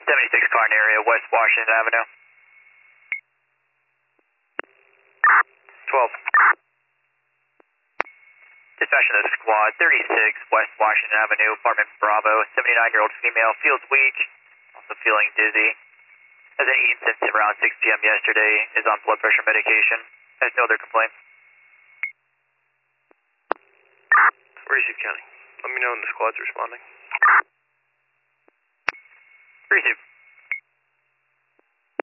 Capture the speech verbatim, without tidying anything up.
seventy-six Carn area, West Washington Avenue. twelve. Dispatch to the squad, thirty-six West Washington Avenue, apartment Bravo, seventy-nine-year-old female, feels weak, also feeling dizzy. Has been eaten since around six p m yesterday, is on blood pressure medication, has no other complaints. Receive County. Let me know when the squad's responding. Receive.